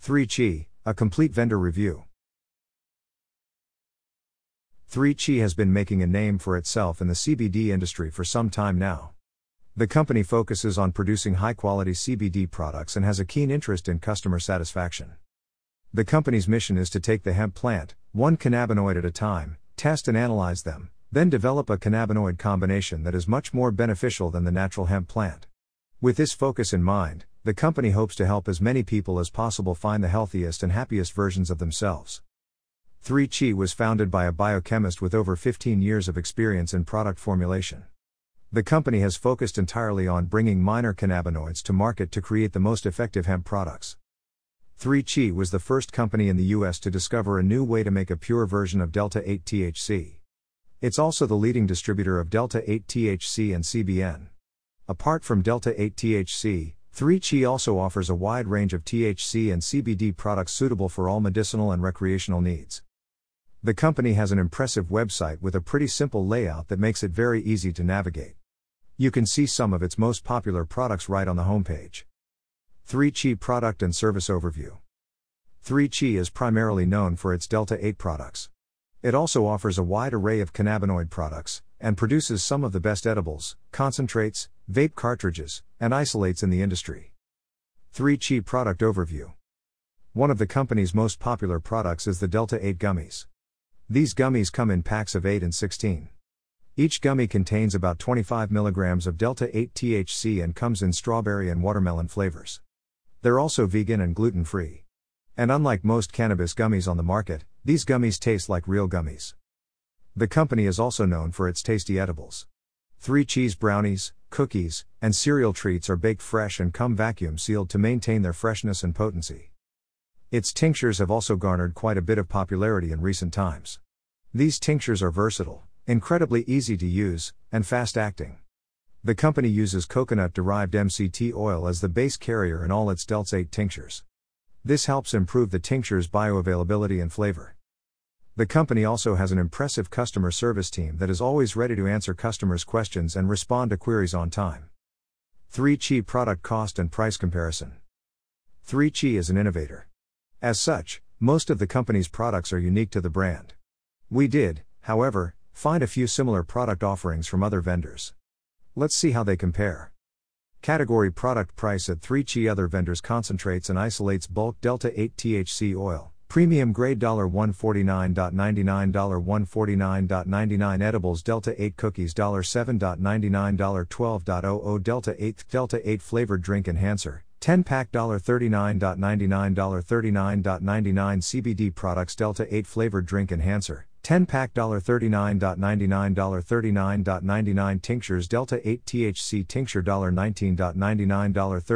3Chi, a complete vendor review. 3Chi has been making a name for itself in the CBD industry for some time now. The company focuses on producing high-quality CBD products and has a keen interest in customer satisfaction. The company's mission is to take the hemp plant, one cannabinoid at a time, test and analyze them, then develop a cannabinoid combination that is much more beneficial than the natural hemp plant. With this focus in mind, the company hopes to help as many people as possible find the healthiest and happiest versions of themselves. 3Chi was founded by a biochemist with over 15 years of experience in product formulation. The company has focused entirely on bringing minor cannabinoids to market to create the most effective hemp products. 3Chi was the first company in the US to discover a new way to make a pure version of Delta-8 THC. It's also the leading distributor of Delta-8 THC and CBN. Apart from Delta-8 THC, 3Chi also offers a wide range of THC and CBD products suitable for all medicinal and recreational needs. The company has an impressive website with a pretty simple layout that makes it very easy to navigate. You can see some of its most popular products right on the homepage. 3Chi Product and Service Overview. 3Chi is primarily known for its Delta-8 products. It also offers a wide array of cannabinoid products, and produces some of the best edibles, concentrates, vape cartridges, and isolates in the industry. 3Chi Product Overview. One of the company's most popular products is the Delta-8 gummies. These gummies come in packs of 8 and 16. Each gummy contains about 25 mg of Delta-8 THC and comes in strawberry and watermelon flavors. They're also vegan and gluten-free. And unlike most cannabis gummies on the market, these gummies taste like real gummies. The company is also known for its tasty edibles. 3Chi's brownies, cookies, and cereal treats are baked fresh and come vacuum sealed to maintain their freshness and potency. Its tinctures have also garnered quite a bit of popularity in recent times. These tinctures are versatile, incredibly easy to use, and fast-acting. The company uses coconut-derived MCT oil as the base carrier in all its Delta-8 tinctures. This helps improve the tincture's bioavailability and flavor. The company also has an impressive customer service team that is always ready to answer customers' questions and respond to queries on time. 3Chi Product Cost and Price Comparison. 3Chi is an innovator. As such, most of the company's products are unique to the brand. We did, however, find a few similar product offerings from other vendors. Let's see how they compare. Category product price at 3Chi. Other vendors: concentrates and isolates, bulk Delta-8 THC oil, premium grade $149.99, $149.99 edibles, Delta-8 cookies $7.99, $12.00 Delta-8 flavored drink enhancer, 10-pack $39.99, $39.99 CBD products, Delta-8 flavored drink enhancer, 10-pack $39.99, $39.99 tinctures, Delta-8 THC tincture $19.99,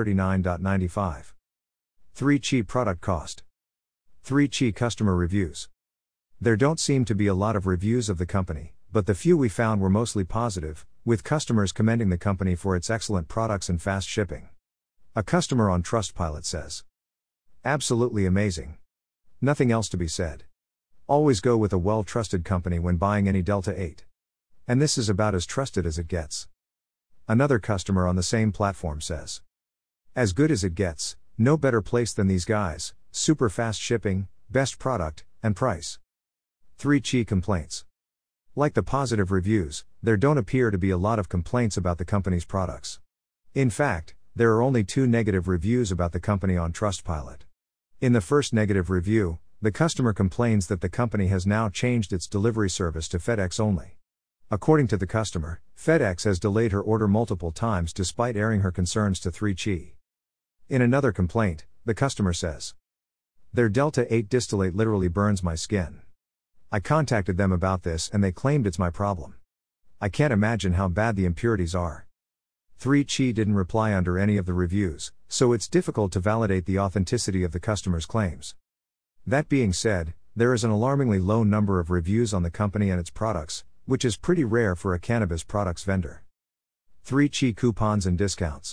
$39.95. 3Chi product cost. 3Chi customer reviews. There don't seem to be a lot of reviews of the company, but the few we found were mostly positive, with customers commending the company for its excellent products and fast shipping. A customer on Trustpilot says, "Absolutely amazing. Nothing else to be said. Always go with a well-trusted company when buying any Delta-8. And this is about as trusted as it gets." Another customer on the same platform says, "As good as it gets, no better place than these guys, super fast shipping, best product, and price." 3Chi complaints. Like the positive reviews, there don't appear to be a lot of complaints about the company's products. In fact, there are only 2 negative reviews about the company on Trustpilot. In the first negative review, the customer complains that the company has now changed its delivery service to FedEx only. According to the customer, FedEx has delayed her order multiple times despite airing her concerns to 3Chi. In another complaint, the customer says, "Their Delta-8 distillate literally burns my skin. I contacted them about this and they claimed it's my problem. I can't imagine how bad the impurities are." 3Chi didn't reply under any of the reviews, so it's difficult to validate the authenticity of the customer's claims. That being said, there is an alarmingly low number of reviews on the company and its products, which is pretty rare for a cannabis products vendor. 3Chi coupons and discounts.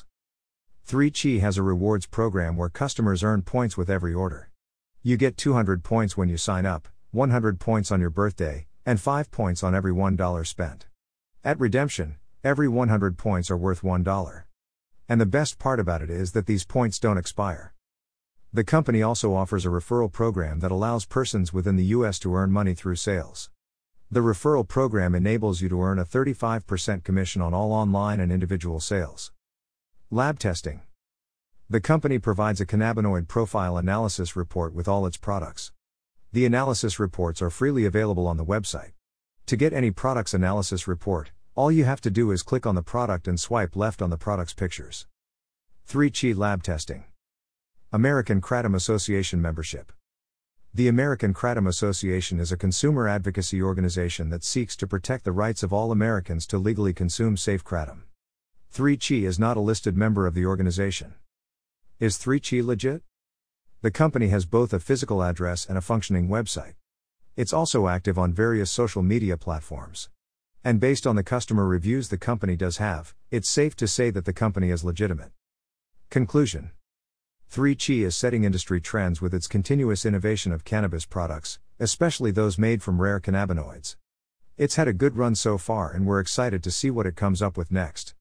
3Chi has a rewards program where customers earn points with every order. You get 200 points when you sign up, 100 points on your birthday, and 5 points on every $1 spent. At redemption, every 100 points are worth $1. And the best part about it is that these points don't expire. The company also offers a referral program that allows persons within the US to earn money through sales. The referral program enables you to earn a 35% commission on all online and individual sales. Lab testing. The company provides a cannabinoid profile analysis report with all its products. The analysis reports are freely available on the website. To get any product's analysis report, all you have to do is click on the product and swipe left on the product's pictures. 3Chi Lab Testing. American Kratom Association membership. The American Kratom Association is a consumer advocacy organization that seeks to protect the rights of all Americans to legally consume safe kratom. 3Chi is not a listed member of the organization. Is 3Chi legit? The company has both a physical address and a functioning website. It's also active on various social media platforms. And based on the customer reviews the company does have, it's safe to say that the company is legitimate. Conclusion. 3Chi is setting industry trends with its continuous innovation of cannabis products, especially those made from rare cannabinoids. It's had a good run so far and we're excited to see what it comes up with next.